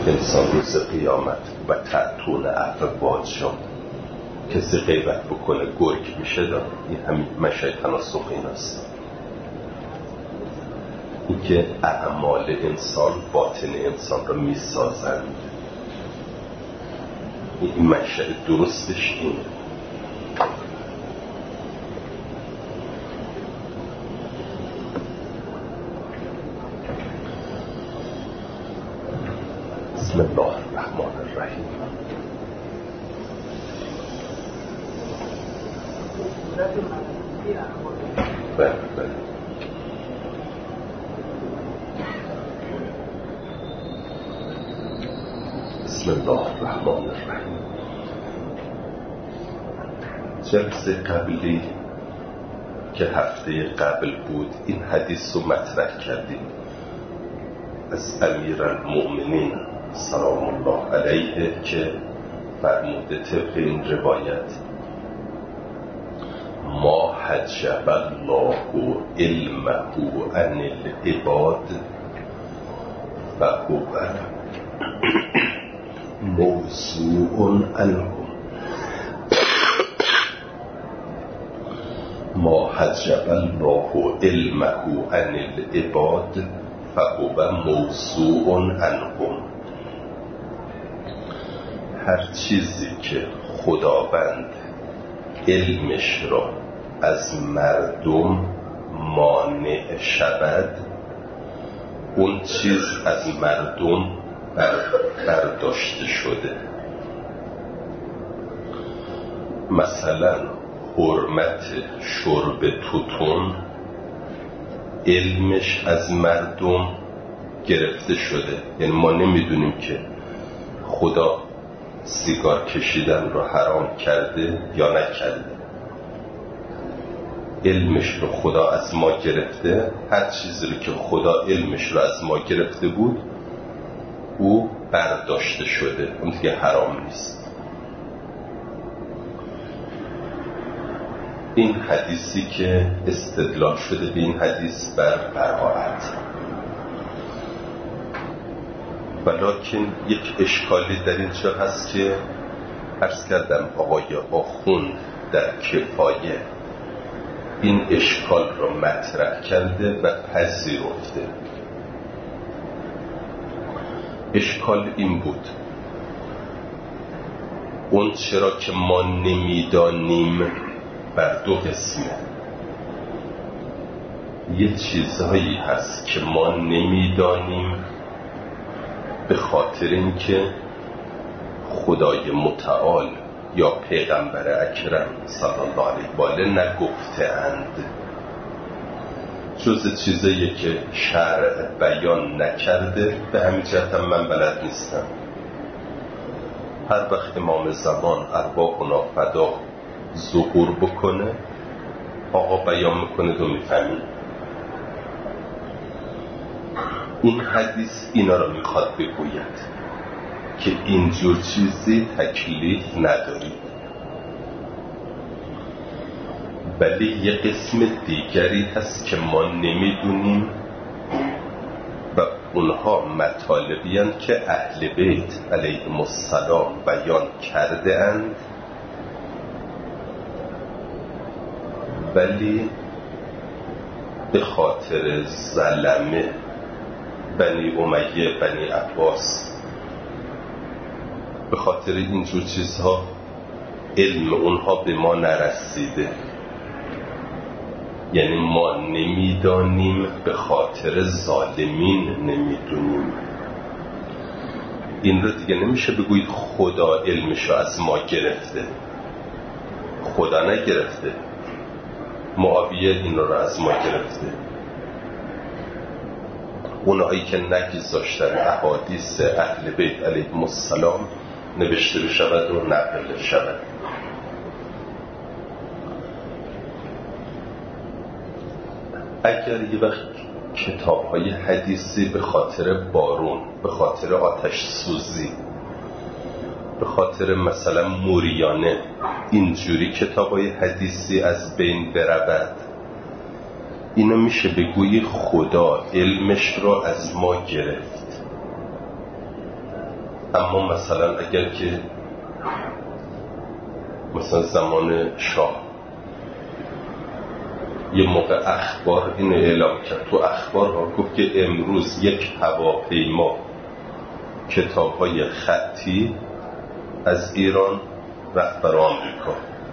انسان روز قیامت و تأتون افواجا، کسی غیبت بکنه گرگ میشه داد. این همین مشای تناسخ این است، این که اعمال انسان باطن انسان رو میسازند. این مشای درستش اینه. بسم الله الرحمن الرحیم. بله بله. بسم الله الرحمن الرحیم. جلسه قبلی که هفته قبل بود این حدیث رو مطرح کردیم از امیرالمؤمنین سلام الله علیه که فرموده طبق این روایت: ما حجب الله علمه عن العباد فهو موضوع عنهم. ما حجب الله علمه عن العباد فهو موضوع عنهم. هر چیزی که خداوند علمش را از مردم مانع شود، اون چیز از مردم برداشته شده. مثلا حرمت شرب توتون علمش از مردم گرفته شده، یعنی ما نمیدونیم که خدا سیگار کشیدن رو حرام کرده یا نکرده. علمش رو خدا از ما گرفته. هر چیزی رو که خدا علمش رو از ما گرفته بود او برداشته شده، اون دیگه حرام نیست. این حدیثی که استدلال شده به این حدیث بر براءت، ولیکن یک اشکالی در اینجا هست که عرض کردم آقای آخوند در کفایه این اشکال را مطرح کرده و پذیرفته. اشکال این بود: اون چرا که ما نمیدانیم بر دو قسمه. یه چیزهایی هست که ما نمیدانیم به خاطر اینکه خدای متعال یا پیغمبر اکرم صلی الله علیه و آله نگفته اند، جز چیزایی که شرع بیان نکرده. به همین جهت هم من بلد نیستم. هر وقت امام زمان ارواحنا فدا ظهور بکنه آقا بیان میکنه و میفهمید. این حدیث اینا رو میخواد بگوید که اینجور چیزی تکلیف ندارید. ولی یه قسم دیگری هست که ما نمیدونیم و اونها مطالبی هستند که اهل بیت علیهم السلام بیان کرده اند، ولی به خاطر ظلمه بنی امیه بنی عباس، به خاطر اینجور چیزها علم اونها به ما نرسیده. یعنی ما نمیدانیم، به خاطر ظالمین نمیدونیم. این رو دیگه نمیشه بگویید خدا علمشو از ما گرفته. خدا نگرفته، معاویه این رو از ما گرفته. اونهایی که نگذاشتن احادیث اهل بیت علیهم السلام نوشته بشود و نقل شود. اگر یه وقت کتاب‌های حدیثی به خاطر بارون، به خاطر آتش سوزی، به خاطر مثلا موریانه اینجوری کتاب‌های حدیثی از بین برود، اینو میشه بگویی خدا علمش رو از ما گرفت. اما مثلا اگر که مثلا زمان شاه یه موقع اخبار این اعلام کرد، تو اخبار ها گفت که امروز یک هواپیما کتاب‌های خطی از ایران رفت برای آمریکا.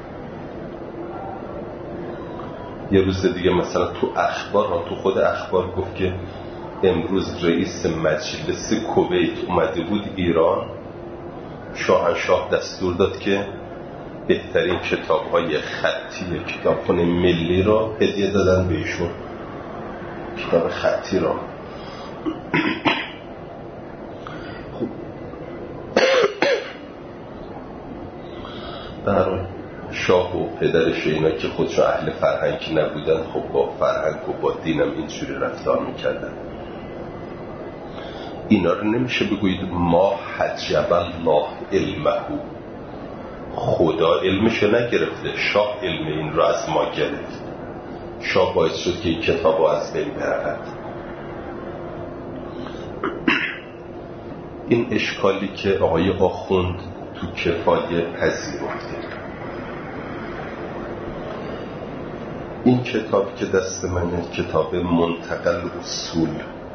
یه روز دیگه مثلا تو اخبار ها، تو خود اخبار گفت که امروز رئیس مجلس کویت اومده بود ایران، شاهنشاه دستور داد که بهترین کتاب‌های خطی کتابخانه ملی را هدیه دادن به ایشون، کتاب خطی را. خب برای شاه و پدرش اینا که خودشون اهل فرهنگی نبودن، خب با فرهنگ و با دینم اینجوری رفتار میکردن. اینا رو نمیشه بگویید ما حجب الله علمه، خدا علمشو نگرفته، شاه علم این رو از ما گرفت. شاه باعث شد که این کتاب رو از بین برود. این اشکالی که آقای آخوند تو کفایه پذیرفته. این کتاب که دست منه کتاب منتقل اصول،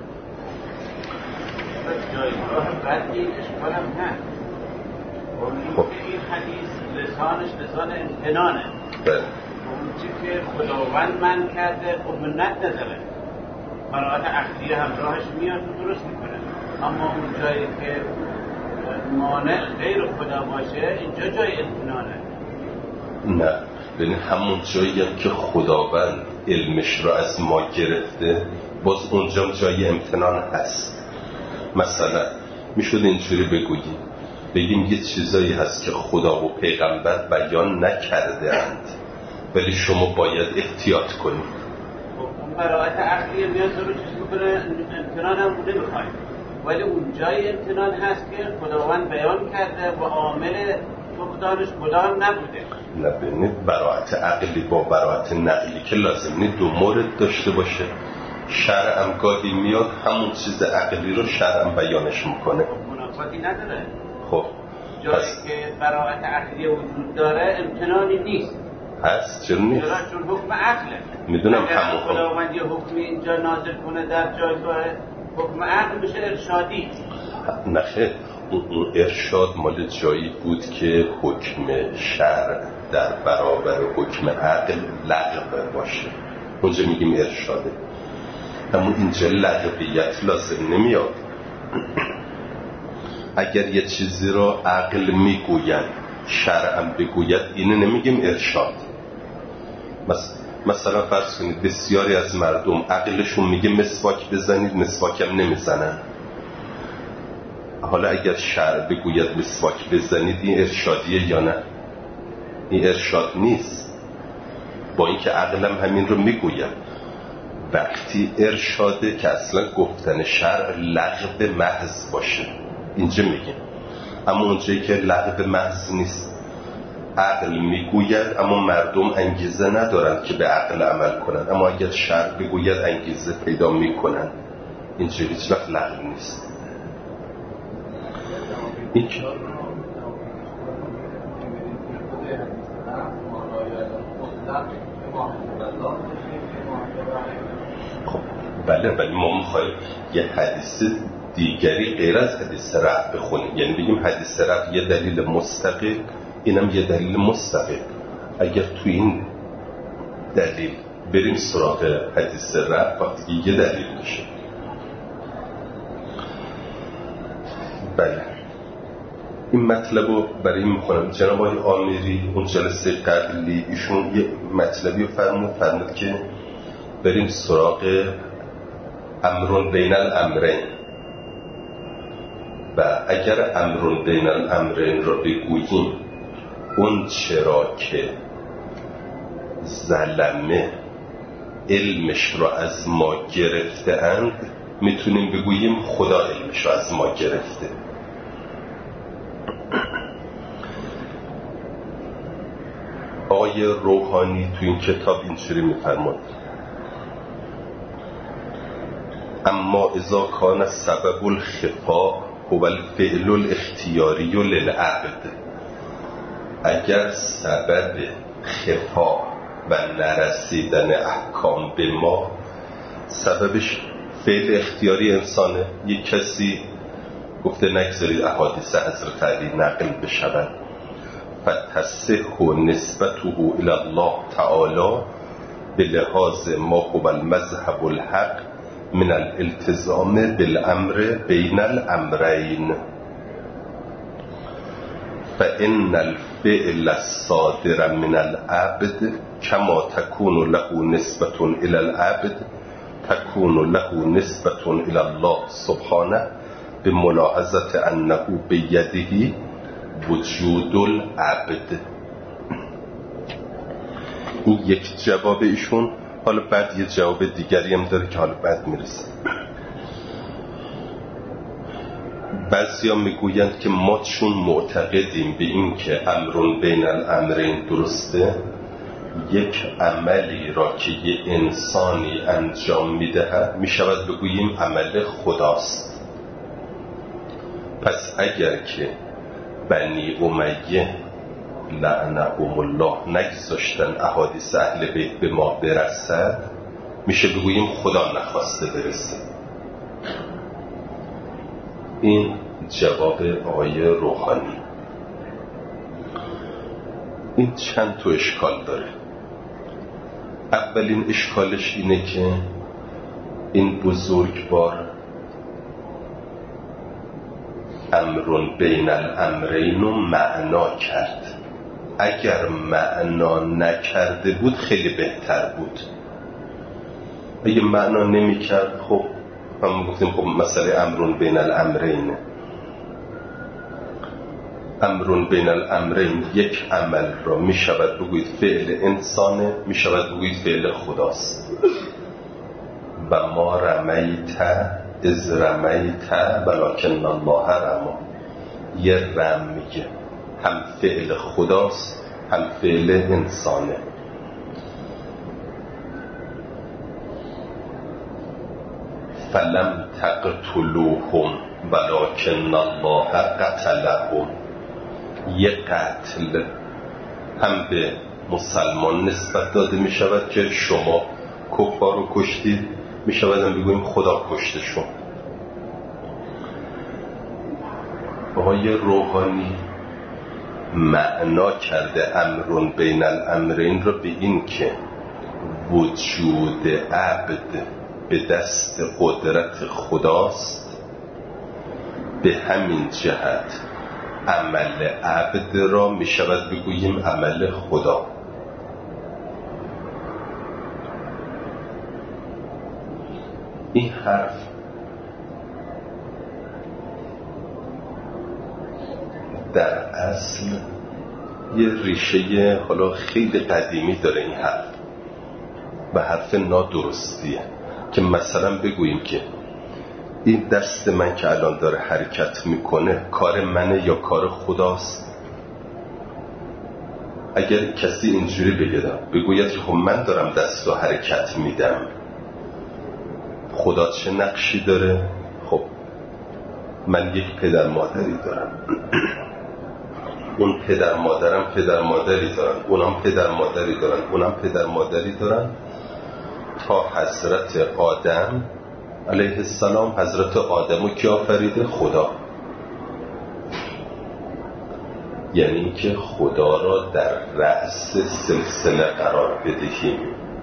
جایگاه قدری اشکالم هست. خب این حدیث لسانش لسان امتنانه. بله. اون چی که خداوند من کرده خب منت نداره، قرائت عقلی همراهش میاد و درست میکنه. اما اون جایی که مانع غیر خدا باشه اینجا جای امتنانه. نه، یعنی همون جایی که خداوند علمش رو از ما گرفته باز اونجا جای امتنان هست. مثلا میشد اینجوری بگیم یه چیزایی هست که خدا و پیغمبر بیان نکرده اند ولی شما باید احتیاط کنید. خب اون براعت عقلیه میاد رو چیز بکنه، امتنان هم بوده میخواید، ولی اون جای امتنان هست که خداوند بیان کرده و عامل فقدانش خدا نبوده. نبینید براعت عقلی با براعت نقلی که لازم نیست دو مورد داشته باشه. شرع هم گاهی میاد همون چیز عقلی رو شرع هم بیانش میکنه. خب منافاتی نداره. خب جایی که براعت عقلی وجود داره امتنانی نیست. هست چرا نیست؟ چون حکم عقله. میدونم همون خداوند یه حکمی اینجا نازل کنه در جایگاه حکم عقل بشه ارشادی. نخیر، اون ارشاد مال جایی بود که حکم شرع در برابر حکم عقل لغو باشه، اونجا میگیم ارشاده. اما اینجا لغویت لازم نمیاد. اگر یه چیزی رو عقل میگوید شرع هم بگوید اینه نمیگیم ارشاد. مثلا فرض کنید بسیاری از مردم عقلشون میگه مسواک بزنید، مسواک هم نمیزنن. حالا اگر شرع بگوید مسواک بزنید این ارشادیه یا نه؟ این ارشاد نیست، با اینکه عقلم همین رو میگوید. وقتی ارشاده که اصلا گفتن شرع لغو محض باشه اینجا میگیم. اما اونجایی که لغو محض نیست، عقل میگوید اما مردم انگیزه ندارن که به عقل عمل کنن، اما اگر شرع بگوید انگیزه پیدا میکنن، اینجا هیچ وقت لغو نیست. این خب بله، ولی ما میخوایم یه حدیث دیگری غیر از حدیث رفع بخونیم، یعنی بگیم حدیث رفع یه دلیل مستقل، اینم یه دلیل مستقل. اگر تو این دلیل بریم سراغ حدیث رفع وقتی یه دلیل میشه. بله، این مطلب رو برای این میخونم. جناب آقای آمیری اون جلسه قبلی ایشون یه مطلبی رو فرمود که بریم سراغ امرون بین الامرین، و اگر امرون بین الامرین رو بگوییم اون چرا که ظلمه علمش رو از ما گرفته اند میتونیم بگوییم خدا علمش رو از ما گرفته. آقای روحانی تو این کتاب اینجوری میفرماد: اما اذا کان سبب الخفا هو الفعل الاختیاری للعبد، اگر سبب خفا و نرسیدن احکام به ما سببش فعل اختیاری انسانه، یک کسی گفته نگذارید احادیث حضرت علی نقل بشود، فتصح نسبته الی الله تعالی به لحاظ ما هو المذهب الحق من الالتزام بالامر بین الامرین، فإن الفعل الصادر من العبد كما تكون له نسبة إلى العبد تكون له نسبة إلى الله سبحانه بملاحظة أنه بيده وجود العبد. این یک جواب ایشون. حالا بعد یه جواب دیگری هم داره که حالا بعد میرسه. بعضی ها میگویند که ما چون معتقدیم به این که امرون بین الامرین درسته، یک عملی را که یه انسانی انجام میدهد میشود بگوییم عمل خداست. پس اگر که بنی امیه لعنهم الله نگذاشتن احادیث اهل بیت به ما برسد، میشه بگوییم خدا نخواسته برسه. این جواب آقای روحانی. این چند تا اشکال داره. اولین اشکالش اینه که این بزرگوار امرون بین الامرین رو معنا کرد. اگر معنا نکرده بود خیلی بهتر بود. اگه معنا نمی کرد خب هم گفتیم خب مسئله امرون بین الامرین، امرون بین الامرین یک عمل را می شود بگوید فعل انسانه، می شود بگوید فعل خداست. و ما رمیت از رمیت ولکن الله رمی، یه رمی هم فعل خداست هم فعل انسانه. فلم تقتلوهم ولکن الله قتلهم، یه قتل هم به مسلمان نسبت داده می شود که شما کفار رو کشتید، می شود هم بگوییم خدا کشتشون. آقای روحانی معنا کرده امرون بین الامرین رو به این که وجود عبد به دست قدرت خداست، به همین جهت عمل عبد را می شود بگوییم عمل خدا. این حرف در اصل یه ریشه حالا خیلی قدیمی داره. این حرف و حرف نادرستیه که مثلا بگوییم که این دست من که الان داره حرکت میکنه کار منه یا کار خداست. اگر کسی اینجوری بگوید که خب من دارم دست رو حرکت میدم، خدا چه نقشی داره؟ خب من یک پدر مادری دارم، اون پدر مادرم پدر مادری دارن، اونم پدر مادری دارن، اونم پدر مادری دارن، تا حضرت آدم علیه السلام. حضرت آدمو کی آفریده؟ خدا. یعنی که خدا را در رأس سلسله قرار بدهیم.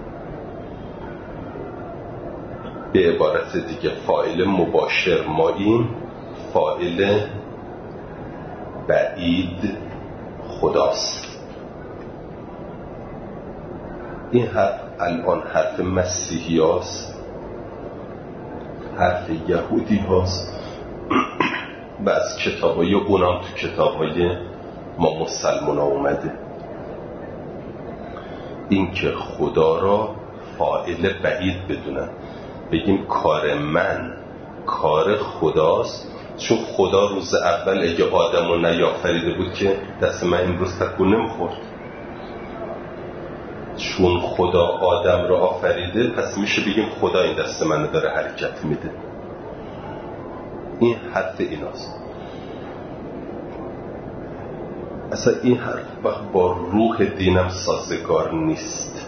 به عبارت دیگه فاعل مباشر ماییم، فاعل بعید خداست. این حرف الان حرف مسیحی هاست، حرف یهودی هاست و از کتابای اونام تو کتابای ما مسلمان ها اومده. این که خدا را فاعل بعید بدونن، بگیم کار من کار خداست، چون خدا روز اول اگه آدم رو نیافریده بود که دست من امروز تکون نمیخورد. چون خدا آدم رو آفریده پس میشه بگیم خدا این دست من داره حرکت میده. این حرف ایناست. اصلا این حرف با روح دینم سازگار نیست.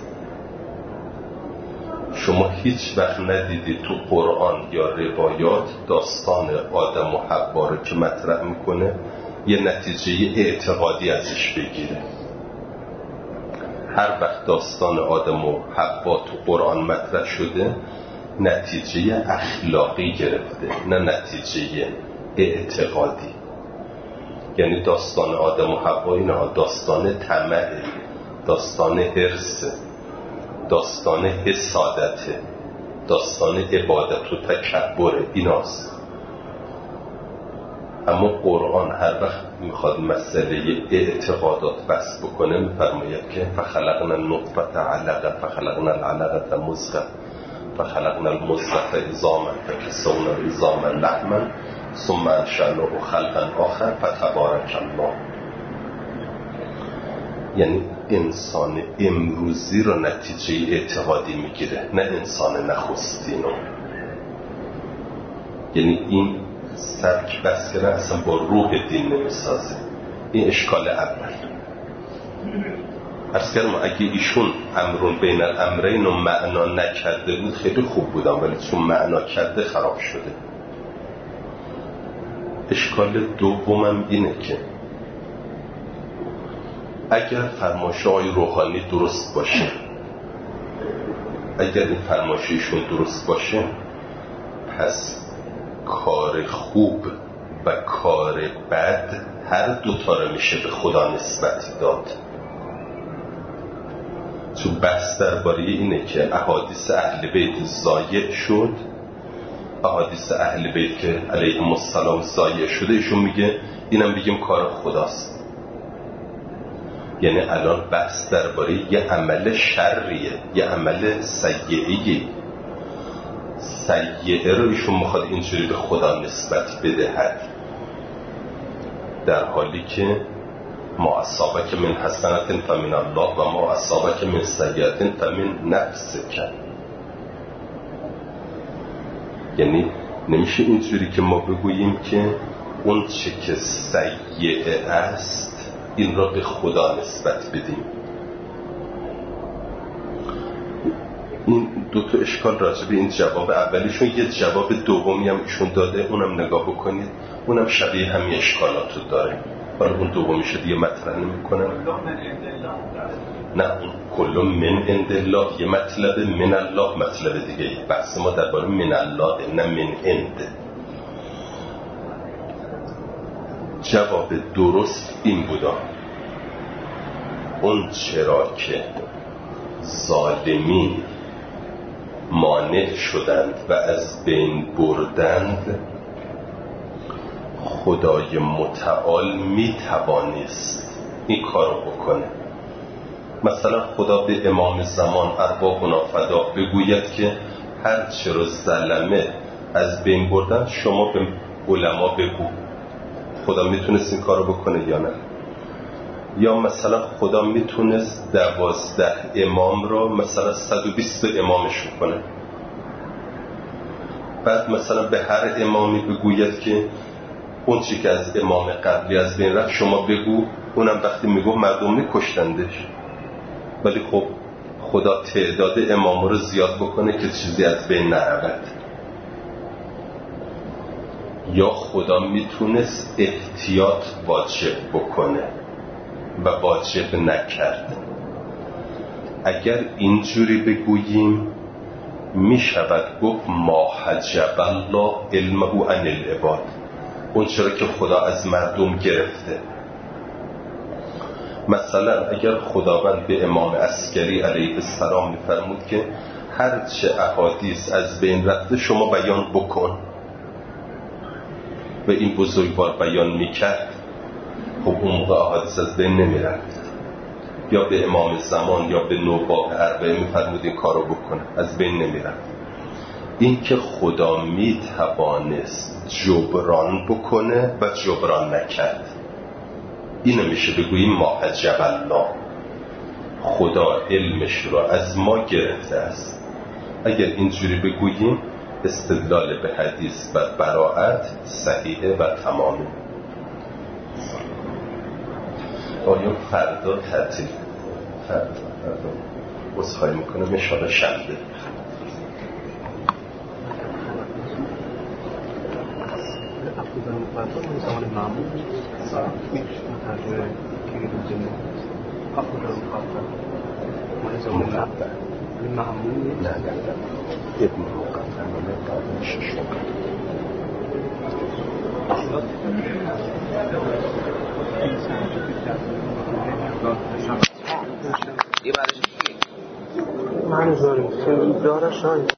شما هیچ وقت ندیدید تو قرآن یا روایات داستان آدم و حوا رو که مطرح میکنه یه نتیجه اعتقادی ازش بگیره. هر وقت داستان آدم و حوا تو قرآن مطرح شده نتیجه اخلاقی گرفته، نه نتیجه اعتقادی. یعنی داستان آدم و حوا اینا داستان طمع، داستان حرص، داستان حسادت، داستان عبادت و تکبر ایناست. اما قرآن هر وقت میخواد مسئله اعتقادات بحث بکنه میفرماید که فخلقنا النطفة علقة فخلقنا العلقة مضغة فخلقنا المضغة عظاما فكسونا العظام لحما ثم انشأناه خلقا آخر فتبارک الله. یعنی انسان امروزی رو نتیجه اعتقادی میگیره، نه انسان نخستینو. یعنی این سبک بس کردن اصلا با روح دین نمیسازه. این اشکال اول. عرض کردم اگه ایشون امرون بین الامرین و معنا نکرده بود خیلی خوب بودم، ولی چون معنا کرده خراب شده. اشکال دومم اینه که اگر فرمایش‌های روحانی درست باشه، اگر این فرمایششون درست باشه، پس کار خوب و کار بد هر دوتا رو میشه به خدا نسبت داد. چون بحث درباره اینه که احادیث اهل بیت ضایع شد، احادیث اهل بیت که علیهم السلام ضایع شده، ایشون میگه اینم بگیم کار خداست. یعنی الان بحث درباره یه عمل شریه، یه عمل سیئه‌ای. سیئه رو ایشون میخواد اینجوری به خدا نسبت بدهد، در حالی که ما اصابک من حسنت فمن الله و ما اصابک من سیئت فمن نفسک. یعنی نمیشه اینجوری که ما بگوییم که اون چه که سیئه است این را به خدا نسبت بدیم. این دو تا اشکال راجع به این جواب اولیشون، یه جواب دومی هم ایشون داده، اونم نگاه بکنید، اونم شبیه همین اشکالاتو داره. حالا اون دومیش دیگه مطرح نمی‌کنم. نه اون کل من عند الله یه مطلب، من الله مطلب دیگه. بحث ما درباره من الله نه من عند. جواب درست این بودا اون چرا که ظالمین مانع شدند و از بین بردند، خدای متعال می توانست این کارو بکنه. مثلا خدا به امام زمان ارواحنا فدا بگوید که هر چرا ظلمه از بین بردن شما به علما بگو. خدا میتونست این کارو بکنه یا نه؟ یا مثلا خدا میتونست 12 امام را مثلا 120 امامش کنه، بعد مثلا به هر امامی بگوید که اون چی که از امام قبلی از بین رفت شما بگو. اونم وقتی میگو مردم میکشتندش، ولی خب خدا تعداد امام رو زیاد بکنه که چیزی از بین نرود. یا خدا میتونست احتیاط واجب بکنه و واجب نکرد. اگر اینجوری بگوییم میشود گفت ما حجب الله علمه عن العباد، اون چرا که خدا از مردم گرفته. مثلا اگر خداوند به امام عسکری علیه السلام میفرمود که هر چه احادیث از بین رفته شما بیان بکن و این بزرگوار بیان میکرد، خب اون موقع احادیث از بین نمیرفت. یا به امام زمان یا به نوباء اربعه میفرمود این کارو بکنه، از بین نمیرفت. این که خدا میتوانست جبران بکنه و جبران نکرد، اینو میشه بگوییم ما حجب الله، خدا علمش رو از ما گرفته است. اگر اینجوری بگوییم استدلال به حدیث و براءت صحیحه و تمامه. آیا فردا تعطیل؟ فردا عذرخواهی میکنم انشاءالله شنبه. نه ابن مقدم قابل ششم من زاریم داره شاید